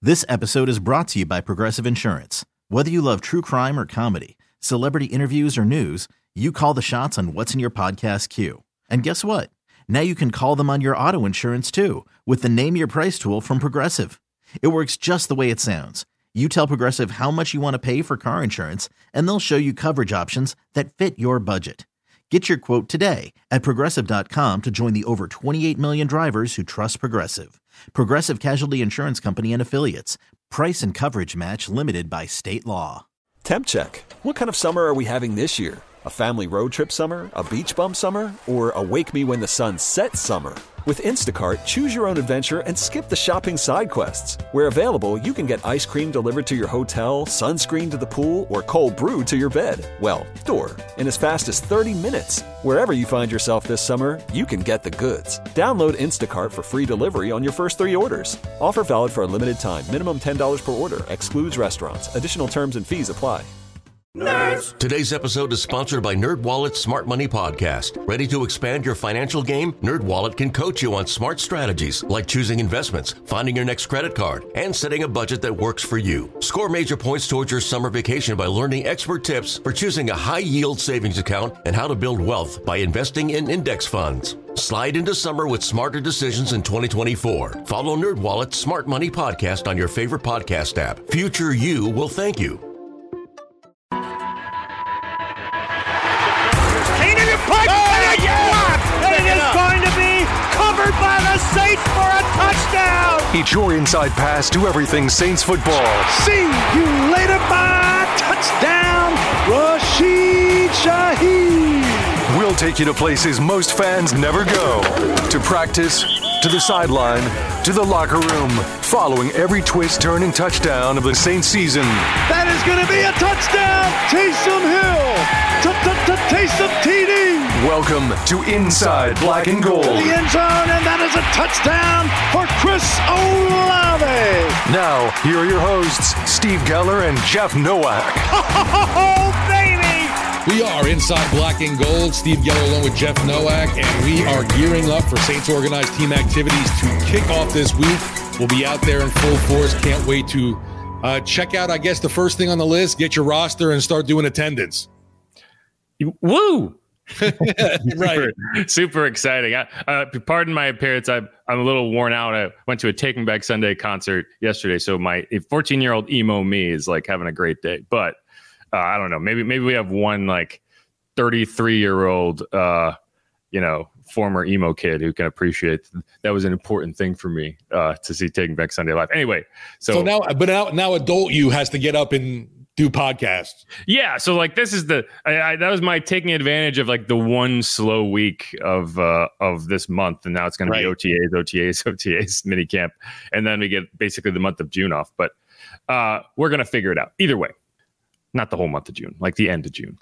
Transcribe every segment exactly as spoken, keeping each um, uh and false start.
This episode is brought to you by Progressive Insurance. Whether you love true crime or comedy, celebrity interviews or news, you call the shots on what's in your podcast queue. And guess what? Now you can call them on your auto insurance too with the Name Your Price tool from Progressive. It works just the way it sounds. You tell Progressive how much you want to pay for car insurance, and they'll show you coverage options that fit your budget. Get your quote today at Progressive dot com to join the over twenty-eight million drivers who trust Progressive. Progressive Casualty Insurance Company and Affiliates. Price and coverage match limited by state law. Temp check. What kind of summer are we having this year? A family road trip summer? A beach bum summer? Or a wake me when the sun sets summer? With Instacart, choose your own adventure and skip the shopping side quests. Where available, you can get ice cream delivered to your hotel, sunscreen to the pool, or cold brew to your bed. Well, door. In as fast as thirty minutes. Wherever you find yourself this summer, you can get the goods. Download Instacart for free delivery on your first three orders. Offer valid for a limited time. Minimum ten dollars per order. Excludes restaurants. Additional terms and fees apply. Nerds. Today's episode is sponsored by NerdWallet's Smart Money Podcast. Ready to expand your financial game? NerdWallet can coach you on smart strategies like choosing investments, finding your next credit card, and setting a budget that works for you. Score major points towards your summer vacation by learning expert tips for choosing a high-yield savings account and how to build wealth by investing in index funds. Slide into summer with smarter decisions in twenty twenty-four. Follow NerdWallet's Smart Money Podcast on your favorite podcast app. Future you will thank you. By the Saints for a touchdown! It's your inside pass to everything Saints football. See you later, bye! Touchdown, Rashid Shaheed! We'll take you to places most fans never go. To practice, to the sideline, to the locker room. Following every twist, turn, and touchdown of the Saints season. That is going to be a touchdown! Taysom Hill! Taysom T D! Welcome to Inside Black and Gold. To the end zone, and that is a touchdown for Chris Olave. Now, here are your hosts, Steve Geller and Jeff Nowak. Oh, baby! We are Inside Black and Gold. Steve Geller along with Jeff Nowak, and we are gearing up for Saints organized team activities to kick off this week. We'll be out there in full force. Can't wait to uh, check out, I guess, the first thing on the list, get your roster, and start doing attendance. Woo! Right. super, super exciting. I, uh, pardon my appearance. I'm, I'm a little worn out. I went to a Taking Back Sunday concert yesterday, so my fourteen-year-old emo me is like having a great day. But uh, I don't know. Maybe maybe we have one like thirty-three-year-old, uh, you know, former emo kid who can appreciate that was an important thing for me uh, to see Taking Back Sunday live. Anyway, so, so now, but now, now adult you has to get up and do podcasts. Yeah. So like, this is the, I, I, that was my taking advantage of like the one slow week of, uh, of this month. And now it's going right. to be O T As, O T As, O T As mini camp. And then we get basically the month of June off, but, uh, we're going to figure it out either way. Not the whole month of June, like the end of June.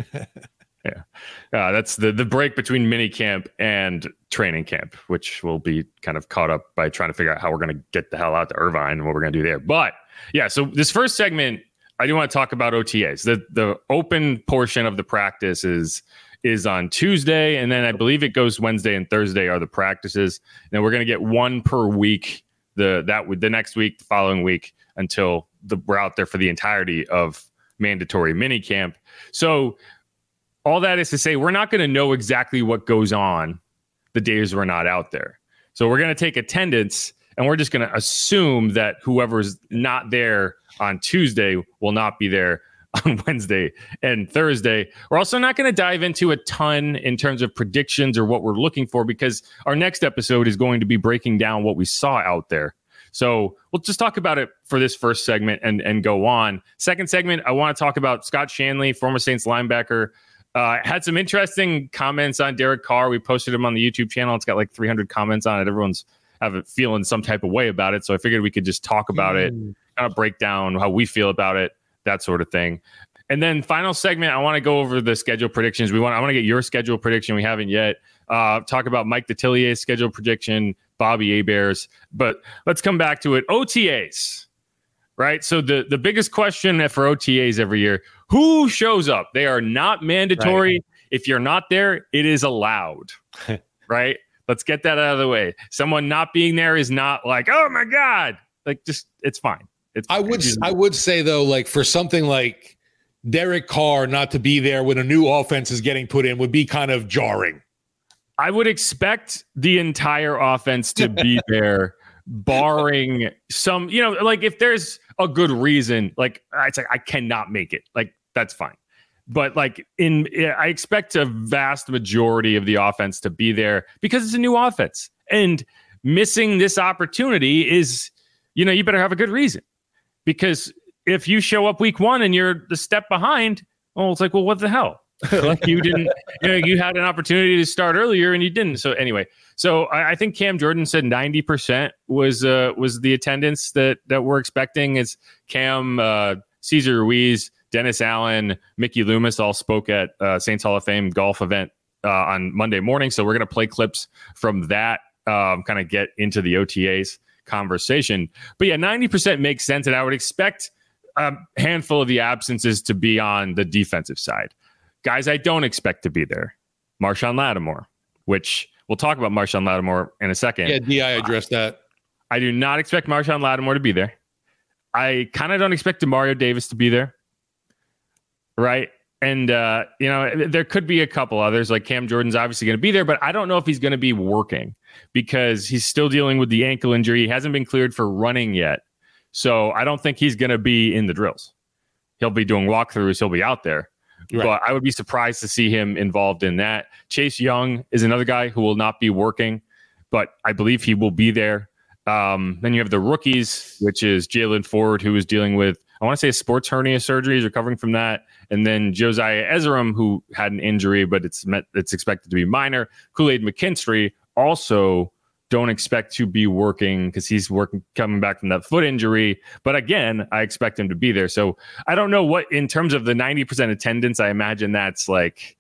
Yeah. Uh, that's the, the break between mini camp and training camp, which will be kind of caught up by trying to figure out how we're going to get the hell out to Irvine and what we're going to do there. But yeah, so this first segment, I do want to talk about O T As. The the open portion of the practice is is on Tuesday, and then I believe it goes Wednesday and Thursday are the practices. And then we're going to get one per week. The that the next week, the following week, until the, we're out there for the entirety of mandatory minicamp. So all that is to say, we're not going to know exactly what goes on the days we're not out there. So we're going to take attendance, and we're just going to assume that whoever's not there on Tuesday will not be there on Wednesday and Thursday. We're also not going to dive into a ton in terms of predictions or what we're looking for, because our next episode is going to be breaking down what we saw out there. So we'll just talk about it for this first segment and, and go on. Second segment, I want to talk about Scott Shanle, former Saints linebacker. Uh, had some interesting comments on Derek Carr. We posted him on the YouTube channel. It's got like three hundred comments on it. Everyone's have it feeling some type of way about it. So I figured we could just talk about mm. it, kind of break down how we feel about it, that sort of thing. And then final segment, I want to go over the schedule predictions. We want I want to get your schedule prediction. We haven't yet. Uh, talk about Mike Detillier's schedule prediction, Bobby Hebert's. But let's come back to it. O T As, right? So the, the biggest question for O T As every year, who shows up? They are not mandatory. Right. If you're not there, it is allowed, right? Let's get that out of the way. Someone not being there is not like, oh my God, Like, just it's fine. It's I would it's, I would say though, like for something like Derek Carr not to be there when a new offense is getting put in would be kind of jarring. I would expect the entire offense to be there, barring some, you know, like if there's a good reason, like it's like I cannot make it, like that's fine. But like in, I expect a vast majority of the offense to be there because it's a new offense, and missing this opportunity is, you know, you better have a good reason, because if you show up week one and you're the step behind, well, it's like, well, what the hell? Like you didn't, you know, you had an opportunity to start earlier and you didn't. So anyway, so I, I think Cam Jordan said ninety percent was uh, was the attendance that that we're expecting. Is Cam, uh, Cesar Ruiz, Dennis Allen, Mickey Loomis all spoke at uh, Saints Hall of Fame golf event uh, on Monday morning. So we're going to play clips from that, um, kind of get into the O T As conversation. But yeah, ninety percent makes sense. And I would expect a handful of the absences to be on the defensive side. Guys I don't expect to be there. Marshon Lattimore, which we'll talk about Marshon Lattimore in a second. Yeah, D I addressed that. I do not expect Marshon Lattimore to be there. I kind of don't expect Demario Davis to be there. Right. And, uh, you know, there could be a couple others, like Cam Jordan's obviously going to be there, but I don't know if he's going to be working because he's still dealing with the ankle injury. He hasn't been cleared for running yet. So I don't think he's going to be in the drills. He'll be doing walkthroughs. He'll be out there. Right. But I would be surprised to see him involved in that. Chase Young is another guy who will not be working, but I believe he will be there. Um, then you have the rookies, which is Jalen Ford, who is dealing with, I want to say, a sports hernia surgery. He's recovering from that. And then Josiah Ezerim, who had an injury, but it's met, it's expected to be minor. Kool-Aid McKinstry also don't expect to be working because he's working coming back from that foot injury. But again, I expect him to be there. So I don't know what, in terms of the ninety percent attendance, I imagine that's like.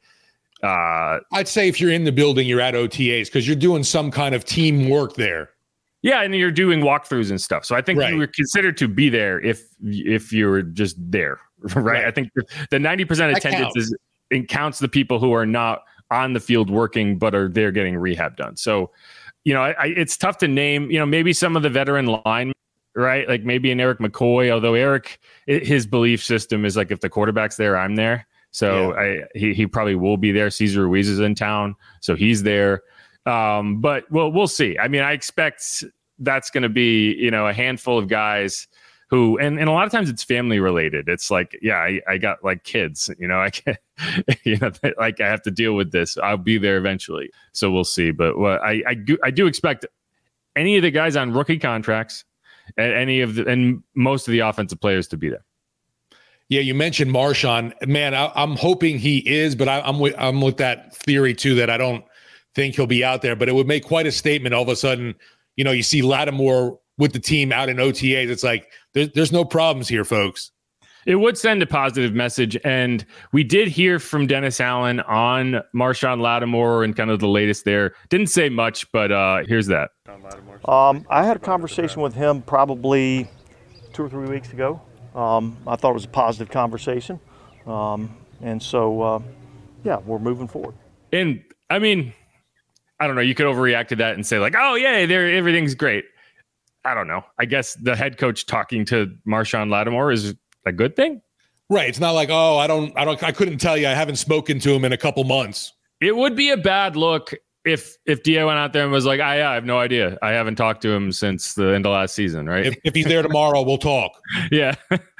Uh, I'd say if you're in the building, you're at O T As because you're doing some kind of teamwork there. Yeah, and you're doing walkthroughs and stuff. So I think right. you were considered to be there if if you were just there, right? right. I think the ninety percent attendance is it counts the people who are not on the field working but are there getting rehab done. So, you know, I, I, it's tough to name. You know, maybe some of the veteran linemen, right? Like maybe an Eric McCoy. Although Eric, it, his belief system is like if the quarterback's there, I'm there. So yeah. I, he he probably will be there. Cesar Ruiz is in town, so he's there. Um, but we'll we'll see. I mean, I expect that's going to be, you know, a handful of guys who, and, and a lot of times it's family related. It's like, yeah, I, I got like kids, you know, I can't, you know, like I have to deal with this. I'll be there eventually. So we'll see. But well, I, I do, I do expect any of the guys on rookie contracts and any of the, and most of the offensive players to be there. Yeah, you mentioned Marshon. Man, I, I'm hoping he is, but I, I'm with I'm with that theory too that I don't think he'll be out there. But it would make quite a statement all of a sudden. You know, you see Lattimore with the team out in O T As. It's like there's there's no problems here, folks. It would send a positive message, and we did hear from Dennis Allen on Marshon Lattimore and kind of the latest there. Didn't say much, but uh, here's that. Um, I had a conversation with him probably two or three weeks ago. Um, I thought it was a positive conversation. Um, and so, uh, yeah, we're moving forward. And, I mean, I don't know. You could overreact to that and say, like, oh, yeah, there, everything's great. I don't know. I guess the head coach talking to Marshon Lattimore is a good thing. Right. It's not like, oh, I don't, I don't, I couldn't tell you. I haven't spoken to him in a couple months. It would be a bad look if if D A went out there and was like, I, I have no idea. I haven't talked to him since the end of last season, right? If, if he's there tomorrow, we'll talk. Yeah.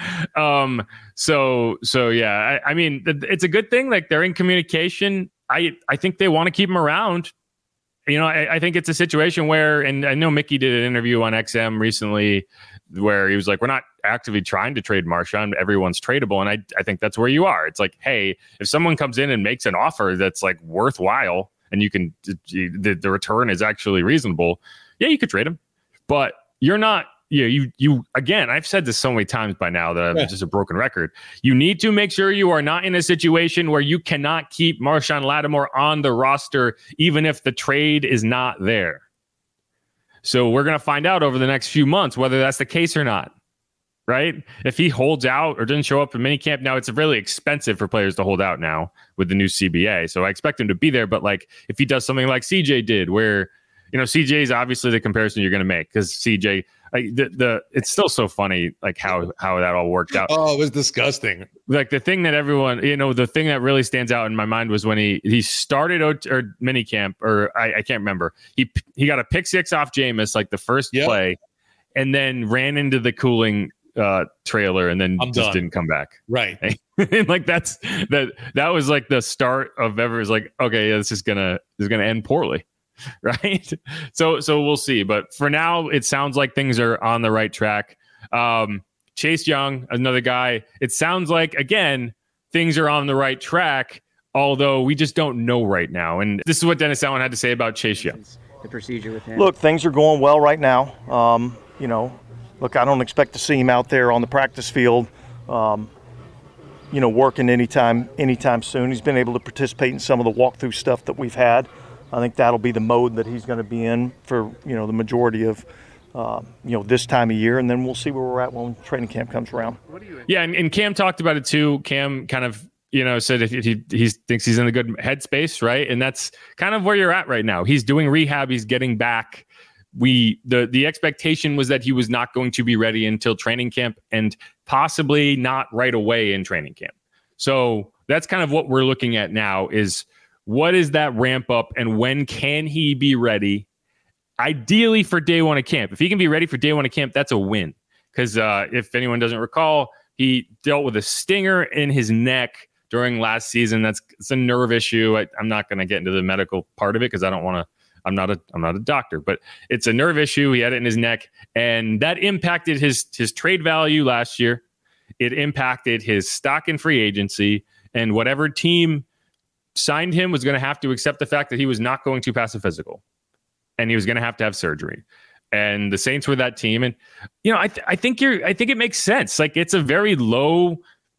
um. So, so yeah, I, I mean, it's a good thing. Like, they're in communication. I, I think they want to keep him around. You know, I, I think it's a situation where, and I know Mickey did an interview on X M recently where he was like, we're not actively trying to trade Marshon. Everyone's tradable. And I, I think that's where you are. It's like, hey, if someone comes in and makes an offer that's like worthwhile, and you can, the, the return is actually reasonable, yeah, you could trade him. But you're not, you, you, you again, I've said this so many times by now that I'm yeah. just a broken record. You need to make sure you are not in a situation where you cannot keep Marshon Lattimore on the roster, even if the trade is not there. So we're going to find out over the next few months whether that's the case or not. Right? If he holds out or doesn't show up in minicamp, now it's really expensive for players to hold out now with the new C B A. So I expect him to be there. But like, if he does something like C J did, where, you know, C J is obviously the comparison you're going to make because C J, like the, the, it's still so funny, like how, how that all worked out. Oh, it was disgusting. Like the thing that everyone, you know, the thing that really stands out in my mind was when he, he started o- or mini camp, or I, I can't remember. He, he got a pick six off Jameis, like the first yep. play, and then ran into the cooling uh, trailer and then I'm just done. didn't come back. Right. And like that's that, that was like the start of ever was like, okay, yeah, this is gonna, this is gonna end poorly. Right. So, so we'll see. But for now, it sounds like things are on the right track. Um, Chase Young, another guy. It sounds like, again, things are on the right track, although we just don't know right now. And this is what Dennis Allen had to say about Chase Young. The procedure with him. Look, things are going well right now. Um, you know, look, I don't expect to see him out there on the practice field, um, you know, working anytime, anytime soon. He's been able to participate in some of the walkthrough stuff that we've had. I think that'll be the mode that he's going to be in for, you know, the majority of, uh, you know, this time of year. And then we'll see where we're at when training camp comes around. Yeah, and, and Cam talked about it too. Cam kind of, you know, said if he, he thinks he's in a good headspace, right? And that's kind of where you're at right now. He's doing rehab. He's getting back. We the the expectation was that he was not going to be ready until training camp and possibly not right away in training camp. So that's kind of what we're looking at now is what is that ramp up and when can he be ready? Ideally for day one of camp. If he can be ready for day one of camp, that's a win. Because uh, if anyone doesn't recall, he dealt with a stinger in his neck during last season. That's it's a nerve issue. I, I'm not going to get into the medical part of it because I don't want to. I'm not a I'm not a doctor, but it's a nerve issue. He had it in his neck, and that impacted his his trade value last year. It impacted his stock in free agency, and whatever team signed him was going to have to accept the fact that he was not going to pass a physical, and he was going to have to have surgery. And the Saints were that team, and you know, I th- I think you're I think it makes sense. Like it's a very low.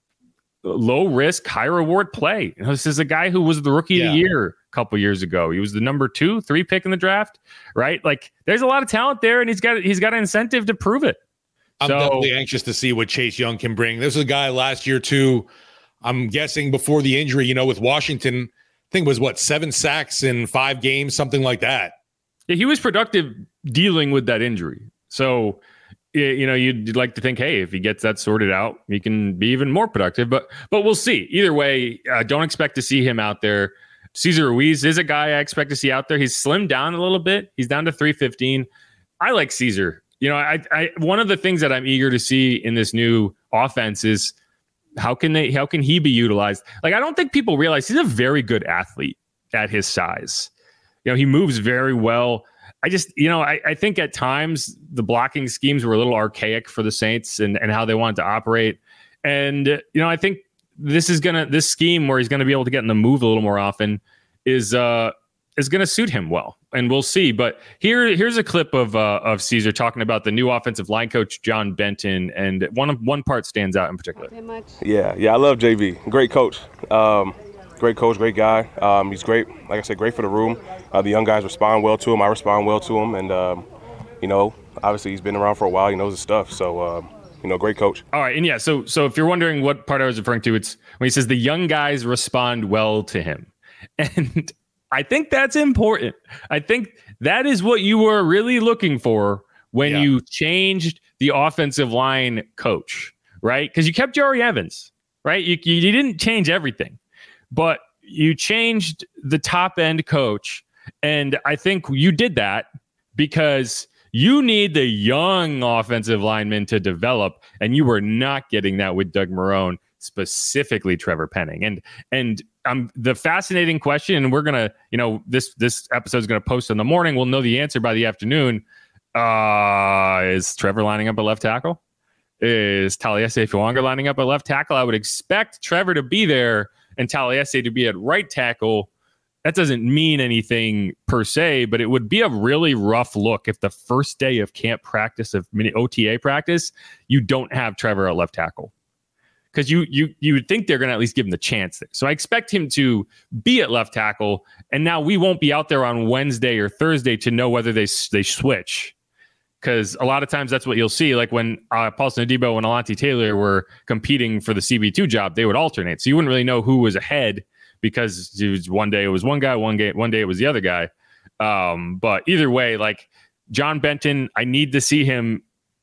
low risk, high reward play. You know, this is a guy who was the rookie yeah. of the year a couple years ago. He was the number two, three pick in the draft, right? Like there's a lot of talent there and he's got, he's got an incentive to prove it. I'm so, definitely anxious to see what Chase Young can bring. This was a guy last year too. I'm guessing before the injury, you know, with Washington, I think it was what, seven sacks in five games, something like that. Yeah, he was productive dealing with that injury. So, you know, you'd like to think, hey, if he gets that sorted out, he can be even more productive. But but we'll see. Either way, uh, don't expect to see him out there. Cesar Ruiz is a guy I expect to see out there. He's slimmed down a little bit. He's down to three fifteen. I like Cesar. You know, I, I one of the things that I'm eager to see in this new offense is how can they how can he be utilized? Like, I don't think people realize he's a very good athlete at his size. You know, he moves very well. I just, you know, I, I think at times the blocking schemes were a little archaic for the Saints and, and how they wanted to operate. And, you know, I think this is going to, this scheme where he's going to be able to get in the move a little more often is, uh, is going to suit him well. And we'll see. But here, here's a clip of, uh, of Cesar talking about the new offensive line coach, John Benton. And one of one part stands out in particular. Yeah. Yeah. I love J V. Great coach. Um, Great coach, great guy. Um, he's great, like I said, great for the room. Uh, the young guys respond well to him. I respond well to him. And, um, you know, obviously he's been around for a while. He knows his stuff. So, uh, you know, great coach. All right. And, yeah, so so if you're wondering what part I was referring to, it's when he says the young guys respond well to him. And I think that's important. I think that is what you were really looking for when yeah. you changed the offensive line coach, right? Because you kept Jari Evans, right? You, you didn't change everything. But you changed the top end coach. And I think you did that because you need the young offensive linemen to develop. And you were not getting that with Doug Marrone, specifically Trevor Penning. And and um, the fascinating question, and we're going to, you know, this this episode is going to post in the morning. We'll know the answer by the afternoon. Uh, is Trevor lining up at left tackle? Is Taliesin Fuanga lining up at left tackle? I would expect Trevor to be there and Taliesin to be at right tackle. That doesn't mean anything per se, but it would be a really rough look if the first day of camp practice, of mini O T A practice, you don't have Trevor at left tackle. Because you you you would think they're going to at least give him the chance there. So I expect him to be at left tackle, and now we won't be out there on Wednesday or Thursday to know whether they they switch. Because a lot of times that's what you'll see. Like when uh, Paulson Adebo and Alontae Taylor were competing for the C B two job, they would alternate. So you wouldn't really know who was ahead because it was one day it was one guy, one, game, one day it was the other guy. Um, but either way, like John Benton, I need to see him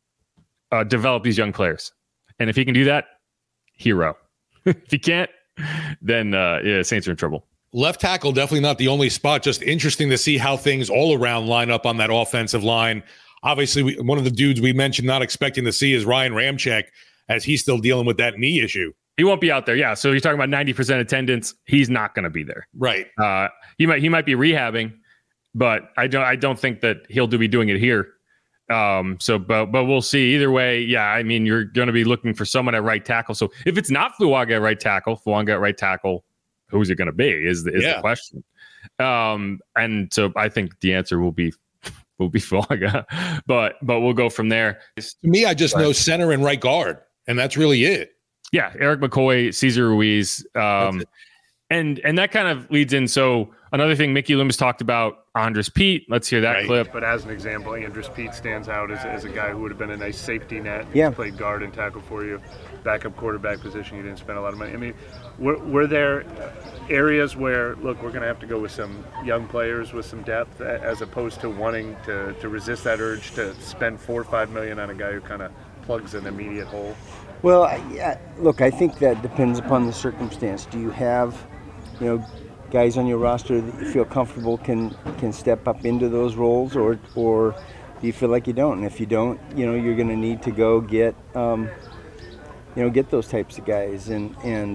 uh, develop these young players. And if he can do that, hero. If he can't, then uh, yeah, Saints are in trouble. Left tackle, definitely not the only spot. Just interesting to see how things all around line up on that offensive line. Obviously, we, one of the dudes we mentioned not expecting to see is Ryan Ramczyk, as he's still dealing with that knee issue. He won't be out there. Yeah. So you're talking about ninety percent attendance. He's not going to be there. Right. Uh, he might, he might be rehabbing, but I don't, I don't think that he'll do be doing it here. Um, so, but, but we'll see either way. Yeah. I mean, you're going to be looking for someone at right tackle. So if it's not Fuaga at right tackle, Fuaga at right tackle, who's it going to be is the, is yeah. the question. Um, and so I think the answer will be, will be Fuaga, but, but we'll go from there. To me, I just know center and right guard, and that's really it. Yeah, Eric McCoy, Cesar Ruiz, um, and and that kind of leads in. So another thing, Mickey Loomis talked about Andres Pete. Let's hear that right. clip. But as an example, Andres Pete stands out as, as a guy who would have been a nice safety net. Yeah. He's played guard and tackle for you, backup quarterback position. You didn't spend a lot of money. I mean, were, were there areas where, look, we're going to have to go with some young players with some depth, as opposed to wanting to, to resist that urge to spend four or five million on a guy who kind of plugs an immediate hole? Well, yeah, look, I think that depends upon the circumstance. Do you have, you know, guys on your roster that you feel comfortable can can step up into those roles, or or do you feel like you don't? And if you don't, you know, you're going to need to go get, um, you know, get those types of guys. And and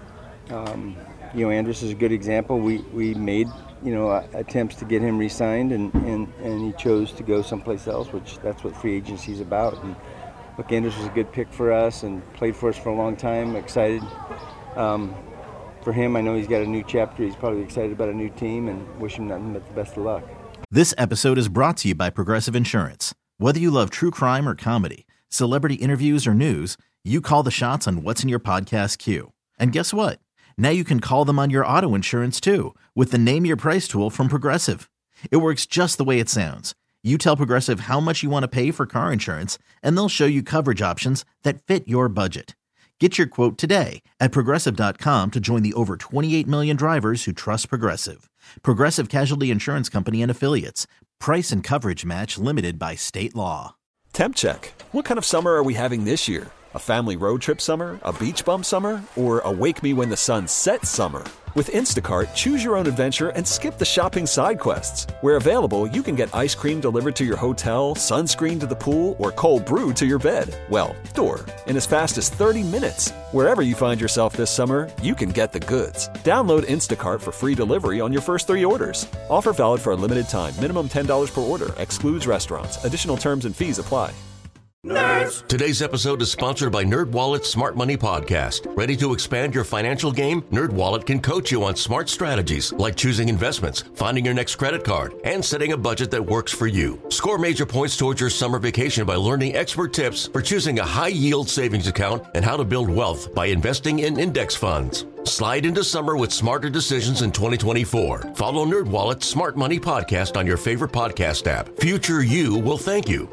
um, you know, Andres is a good example. We we made, you know, attempts to get him re-signed, and, and, and he chose to go someplace else, which that's what free agency is about. And look, Andres was a good pick for us and played for us for a long time. Excited um, for him. I know he's got a new chapter. He's probably excited about a new team, and wish him nothing but the best of luck. This episode is brought to you by Progressive Insurance. Whether you love true crime or comedy, celebrity interviews or news, you call the shots on what's in your podcast queue. And guess what? Now you can call them on your auto insurance too, with the Name Your Price tool from Progressive. It works just the way it sounds. You tell Progressive how much you want to pay for car insurance, and they'll show you coverage options that fit your budget. Get your quote today at Progressive dot com to join the over twenty-eight million drivers who trust Progressive. Progressive Casualty Insurance Company and Affiliates. Price and coverage match limited by state law. Temp check. What kind of summer are we having this year? A family road trip summer? A beach bum summer? Or a wake me when the sun sets summer? With Instacart, choose your own adventure and skip the shopping side quests. Where available, you can get ice cream delivered to your hotel, sunscreen to the pool, or cold brew to your bed. Well, door. In as fast as thirty minutes. Wherever you find yourself this summer, you can get the goods. Download Instacart for free delivery on your first three orders. Offer valid for a limited time. Minimum ten dollars per order. Excludes restaurants. Additional terms and fees apply. Nerds. Today's episode is sponsored by NerdWallet's Smart Money Podcast. Ready to expand your financial game? NerdWallet can coach you on smart strategies like choosing investments, finding your next credit card, and setting a budget that works for you. Score major points towards your summer vacation by learning expert tips for choosing a high-yield savings account and how to build wealth by investing in index funds. Slide into summer with smarter decisions in twenty twenty-four. Follow NerdWallet's Smart Money Podcast on your favorite podcast app. Future you will thank you.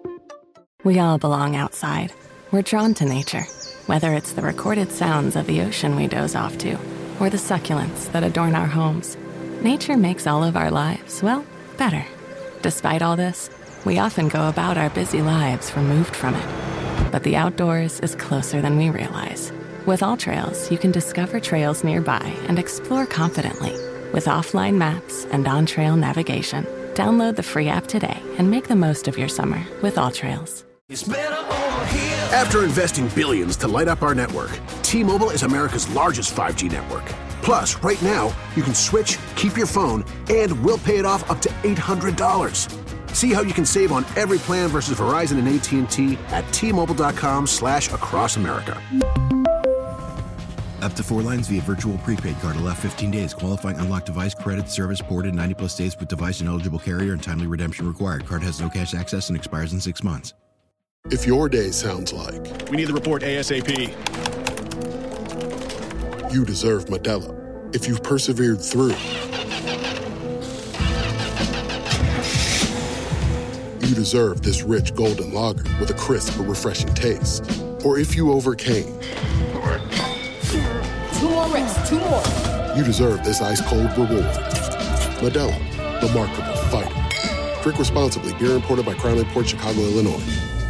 We all belong outside. We're drawn to nature, whether it's the recorded sounds of the ocean we doze off to, or the succulents that adorn our homes. Nature makes all of our lives, well, better. Despite all this, we often go about our busy lives removed from it. But the outdoors is closer than we realize. With AllTrails, you can discover trails nearby and explore confidently. With offline maps and on-trail navigation, download the free app today and make the most of your summer with AllTrails. After investing billions to light up our network, T-Mobile is America's largest five G network. Plus, right now, you can switch, keep your phone, and we'll pay it off up to eight hundred dollars. See how you can save on every plan versus Verizon and A T and T at T-Mobile.com slash across America. Up to four lines via virtual prepaid card. Allow fifteen days. Qualifying unlocked device credit service ported ninety plus days with device and eligible carrier and timely redemption required. Card has no cash access and expires in six months. If your day sounds like, we need the report ASAP. You deserve Modelo. If you've persevered through, you deserve this rich golden lager with a crisp but refreshing taste. Or if you overcame. Two more reps, two more. You deserve this ice-cold reward. Modelo, the Markable Fighter. Drink responsibly. Beer imported by Crown Imports, Chicago, Illinois.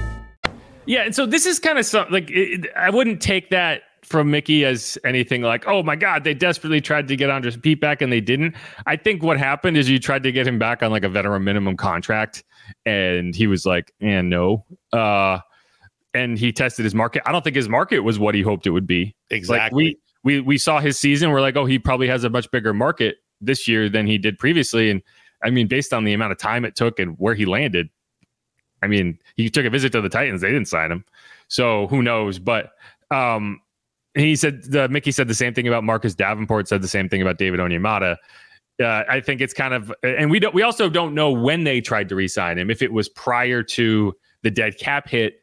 Yeah, and so this is kind of something like it, I wouldn't take that from Mickey as anything like, oh my God, they desperately tried to get Andres Pete back and they didn't. I think what happened is you tried to get him back on like a veteran minimum contract, and he was like, and no. Uh, and he tested his market. I don't think his market was what he hoped it would be. Exactly. Like we we we saw his season. We're like, oh, he probably has a much bigger market this year than he did previously. And I mean, based on the amount of time it took and where he landed, I mean, he took a visit to the Titans. They didn't sign him. So who knows? But um, he said, the, Mickey said the same thing about Marcus Davenport, said the same thing about David Onyemata. Uh, I think it's kind of, and we don't, we also don't know when they tried to re-sign him, if it was prior to the dead cap hit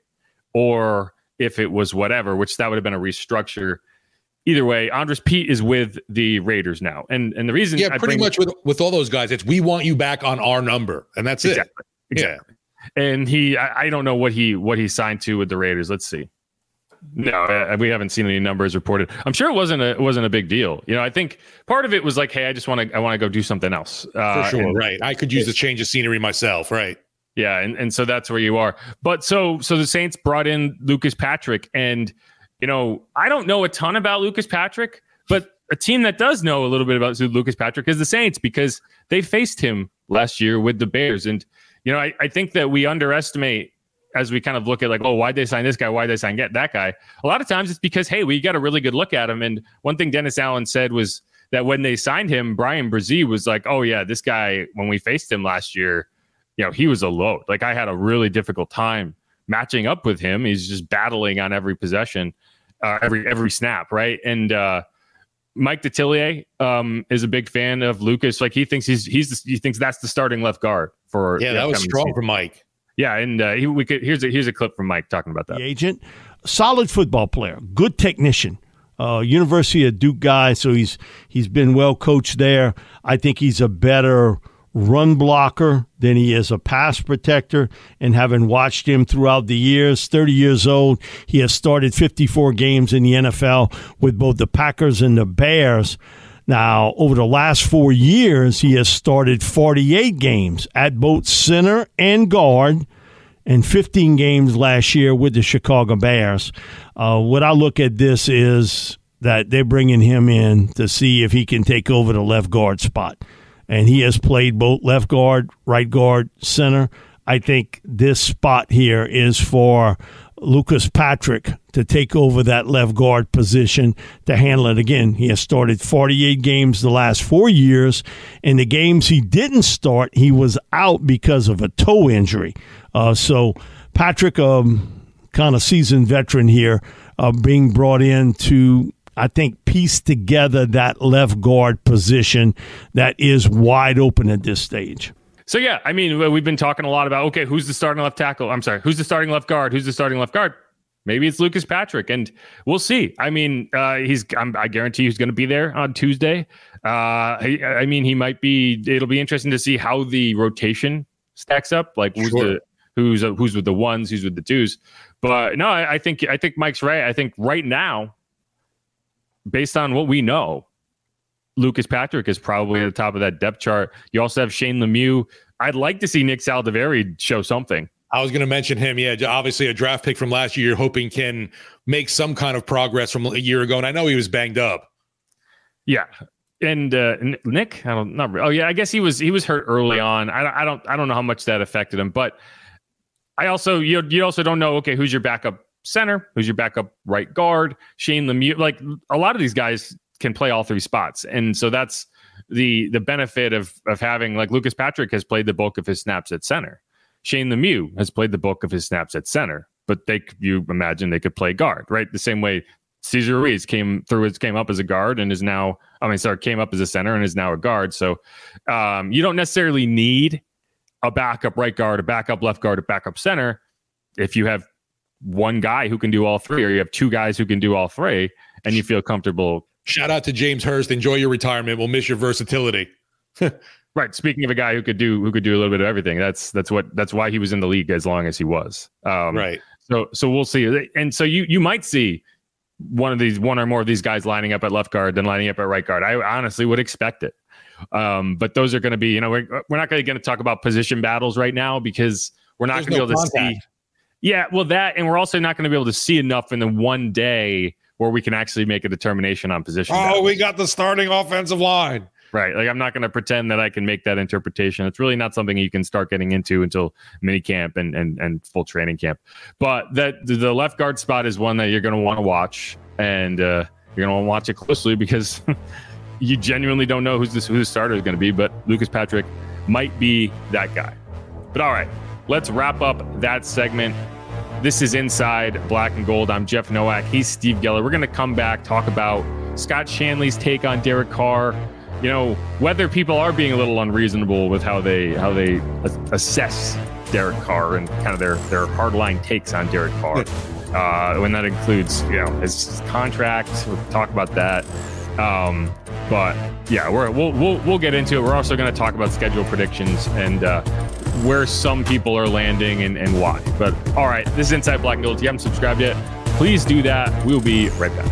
or if it was whatever, which that would have been a restructure. Either way, Andres Pete is with the Raiders now. And and the reason, yeah, I pretty bring, much with, with all those guys, it's we want you back on our number. And that's exactly, it. Exactly. Yeah. And he, I, I don't know what he, what he signed to with the Raiders. Let's see. No, uh, we haven't seen any numbers reported. I'm sure it wasn't a, it wasn't a big deal. You know, I think part of it was like, hey, I just want to, I want to go do something else. Uh, For sure. and, right. I could use a change of scenery myself. Right. Yeah. And, and so that's where you are. But so, so the Saints brought in Lucas Patrick, and, you know, I don't know a ton about Lucas Patrick, but a team that does know a little bit about Lucas Patrick is the Saints, because they faced him last year with the Bears. And, you know, I, I think that we underestimate, as we kind of look at like, oh, why'd they sign this guy? Why'd they sign get that guy? A lot of times it's because, hey, we got a really good look at him. And one thing Dennis Allen said was that when they signed him, Brian Brzee was like, oh yeah, this guy, when we faced him last year, you know, he was a load. Like I had a really difficult time matching up with him. He's just battling on every possession, uh, every, every snap. Right. And, uh, Mike Detillier um, is a big fan of Lucas. Like he thinks he's, he's, the, he thinks that's the starting left guard for, yeah, that was strong season. for Mike. Yeah, and uh, he, we could here's a here's a clip from Mike talking about that. The agent, solid football player, good technician, uh, University of Duke guy, so he's he's been well coached there. I think he's a better run blocker than he is a pass protector. And having watched him throughout the years, thirty years old, he has started fifty-four games in the N F L with both the Packers and the Bears. Now, over the last four years, he has started forty-eight games at both center and guard, and fifteen games last year with the Chicago Bears. Uh, what I look at this is that they're bringing him in to see if he can take over the left guard spot. And he has played both left guard, right guard, center. I think this spot here is for Lucas Patrick to take over that left guard position to handle it again. He has started forty-eight games the last four years. In the games he didn't start, he was out because of a toe injury. Uh, so Patrick, um, kind of seasoned veteran here, uh, being brought in to, I think, piece together that left guard position that is wide open at this stage. So, yeah, I mean, we've been talking a lot about, okay, who's the starting left tackle? I'm sorry, who's the starting left guard? Who's the starting left guard? Maybe it's Lucas Patrick, and we'll see. I mean, uh, he's I'm, I guarantee he's going to be there on Tuesday. Uh, I, I mean, he might be. It'll be interesting to see how the rotation stacks up. Like who's sure. the who's uh, who's with the ones, who's with the twos. But no, I, I think I think Mike's right. I think right now, based on what we know, Lucas Patrick is probably at the top of that depth chart. You also have Shane Lemieux. I'd like to see Nick Saldiveri show something. I was going to mention him. Yeah, obviously a draft pick from last year. You're hoping can make some kind of progress from a year ago. And I know he was banged up. Yeah. And uh, Nick, I don't not. Oh yeah, I guess he was he was hurt early on. I, I don't I don't know how much that affected him, but I also you you also don't know. Okay, who's your backup center? Who's your backup right guard? Shane Lemieux. Like a lot of these guys can play all three spots, and so that's the the benefit of of having like Lucas Patrick has played the bulk of his snaps at center. Shane Lemieux has played the bulk of his snaps at center, but they you imagine they could play guard, right? The same way Cesar Ruiz came through, his came up as a guard and is now, I mean, sorry, came up as a center and is now a guard. So um, you don't necessarily need a backup right guard, a backup left guard, a backup center. If you have one guy who can do all three, or you have two guys who can do all three, and you feel comfortable. Shout out to James Hurst. Enjoy your retirement. We'll miss your versatility. Right. Speaking of a guy who could do who could do a little bit of everything, that's that's what that's why he was in the league as long as he was. Um, right. So so we'll see. And so you you might see one of these one or more of these guys lining up at left guard than lining up at right guard. I honestly would expect it. Um, but those are going to be, you know, we're, we're not going to talk about position battles right now because we're not going to no be able contact. to see. Yeah, well, that, and we're also not going to be able to see enough in the one day where we can actually make a determination on position. Oh, battles. we got the starting offensive line. Right. Like, I'm not going to pretend that I can make that interpretation. It's really not something you can start getting into until mini camp and, and, and full training camp. But that the left guard spot is one that you're going to want to watch, and uh, you're going to want to watch it closely because you genuinely don't know who's this, who the starter is going to be. But Lucas Patrick might be that guy. But all right, let's wrap up that segment. This is Inside Black and Gold. I'm Jeff Nowak. He's Steve Geller. We're going to come back, talk about Scott Shanley's take on Derek Carr. You know, whether people are being a little unreasonable with how they how they assess Derek Carr and kind of their their hardline takes on Derek Carr. Uh, when that includes, you know, his contract. We'll talk about that. Um, but yeah, we're, we'll we'll we'll get into it. We're also going to talk about schedule predictions and uh, where some people are landing and, and why. But all right, this is Inside Black and Gold. If you haven't subscribed yet, please do that. We'll be right back.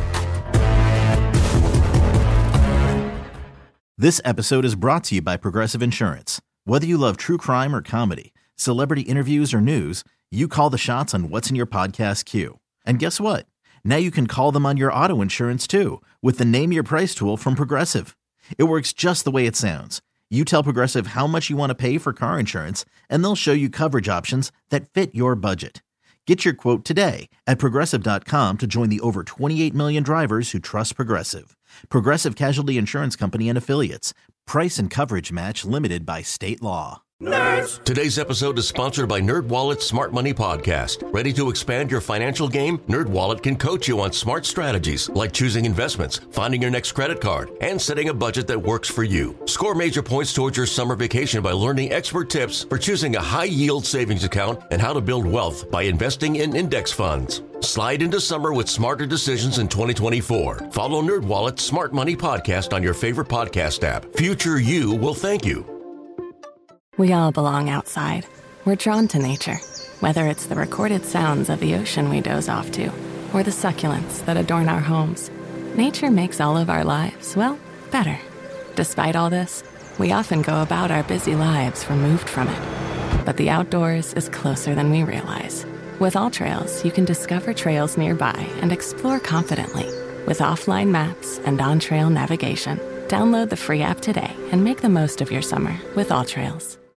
This episode is brought to you by Progressive Insurance. Whether you love true crime or comedy, celebrity interviews or news, you call the shots on what's in your podcast queue. And guess what? Now you can call them on your auto insurance too with the Name Your Price tool from Progressive. It works just the way it sounds. You tell Progressive how much you want to pay for car insurance, and they'll show you coverage options that fit your budget. Get your quote today at Progressive dot com to join the over twenty-eight million drivers who trust Progressive. Progressive Casualty Insurance Company and Affiliates. Price and coverage match limited by state law. Nerds. Today's episode is sponsored by NerdWallet's Smart Money Podcast. Ready to expand your financial game? NerdWallet can coach you on smart strategies like choosing investments, finding your next credit card, and setting a budget that works for you. Score major points towards your summer vacation by learning expert tips for choosing a high-yield savings account and how to build wealth by investing in index funds. Slide into summer with smarter decisions in twenty twenty-four. Follow NerdWallet's Smart Money Podcast on your favorite podcast app. Future you will thank you. We all belong outside. We're drawn to nature, whether it's the recorded sounds of the ocean we doze off to, or the succulents that adorn our homes. Nature makes all of our lives, well, better. Despite all this, we often go about our busy lives removed from it. But the outdoors is closer than we realize. With AllTrails, you can discover trails nearby and explore confidently. With offline maps and on-trail navigation, download the free app today and make the most of your summer with AllTrails.